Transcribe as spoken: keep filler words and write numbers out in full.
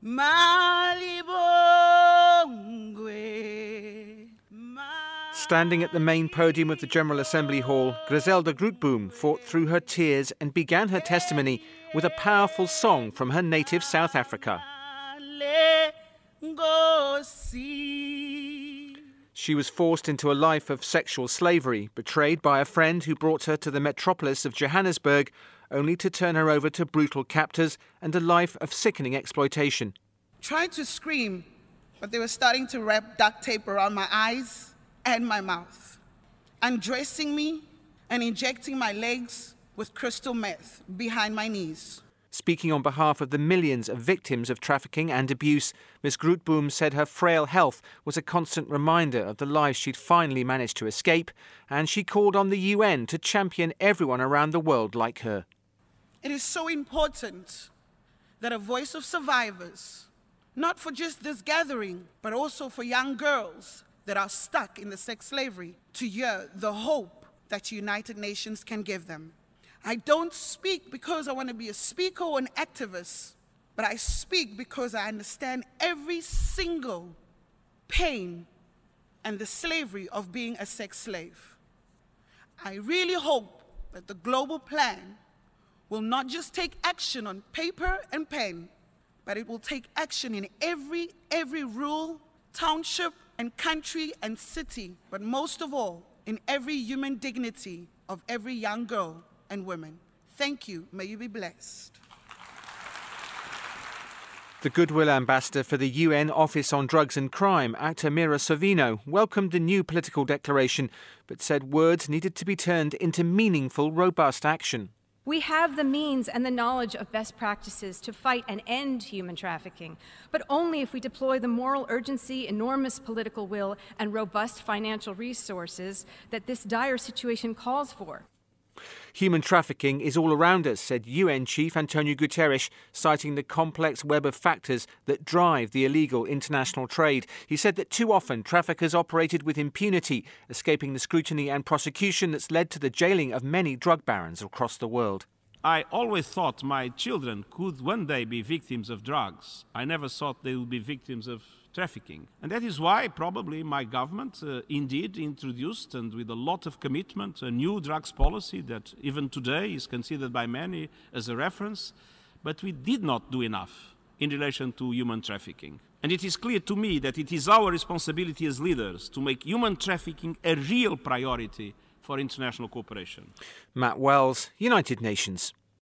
Standing at the main podium of the General Assembly Hall, Griselda Grootboom fought through her tears and began her testimony with a powerful song from her native South Africa. She was forced into a life of sexual slavery, betrayed by a friend who brought her to the metropolis of Johannesburg, only to turn her over to brutal captors and a life of sickening exploitation. Tried to scream, but they were starting to wrap duct tape around my eyes and my mouth, undressing me and injecting my legs with crystal meth behind my knees. Speaking on behalf of the millions of victims of trafficking and abuse, Miz Grootboom said her frail health was a constant reminder of the lives she'd finally managed to escape, and she called on the U N to champion everyone around the world like her. It is so important that a voice of survivors, not for just this gathering, but also for young girls that are stuck in the sex slavery, to hear the hope that United Nations can give them. I don't speak because I want to be a speaker or an activist, but I speak because I understand every single pain and the slavery of being a sex slave. I really hope that the global plan will not just take action on paper and pen, but it will take action in every, every rural, township, and country and city, but most of all, in every human dignity of every young girl and woman. Thank you. May you be blessed. The Goodwill Ambassador for the U N Office on Drugs and Crime, actor Mira Sorvino, welcomed the new political declaration, but said words needed to be turned into meaningful, robust action. We have the means and the knowledge of best practices to fight and end human trafficking, but only if we deploy the moral urgency, enormous political will, and robust financial resources that this dire situation calls for. Human trafficking is all around us, said U N Chief Antonio Guterres, citing the complex web of factors that drive the illegal international trade. He said that too often traffickers operated with impunity, escaping the scrutiny and prosecution that's led to the jailing of many drug barons across the world. I always thought my children could one day be victims of drugs. I never thought they would be victims of trafficking. And that is why probably my government uh, indeed introduced, and with a lot of commitment, a new drugs policy that even today is considered by many as a reference. But we did not do enough in relation to human trafficking. And it is clear to me that it is our responsibility as leaders to make human trafficking a real priority for international cooperation. Matt Wells, United Nations.